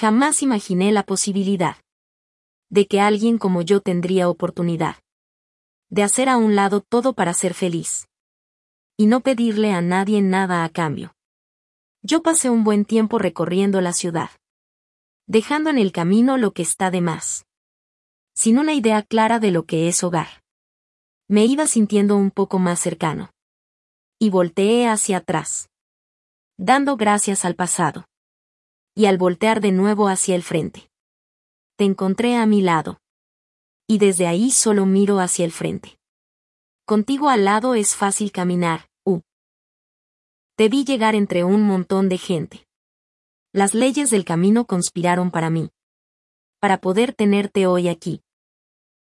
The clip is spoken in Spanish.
Jamás imaginé la posibilidad de que alguien como yo tendría oportunidad de hacer a un lado todo para ser feliz y no pedirle a nadie nada a cambio. Yo pasé un buen tiempo recorriendo la ciudad, dejando en el camino lo que está de más, sin una idea clara de lo que es hogar. Me iba sintiendo un poco más cercano. Y volteé hacia atrás, dando gracias al pasado. Y al voltear de nuevo hacia el frente, te encontré a mi lado. Y desde ahí solo miro hacia el frente. Contigo al lado es fácil caminar, Te vi llegar entre un montón de gente. Las leyes del camino conspiraron para mí. Para poder tenerte hoy aquí.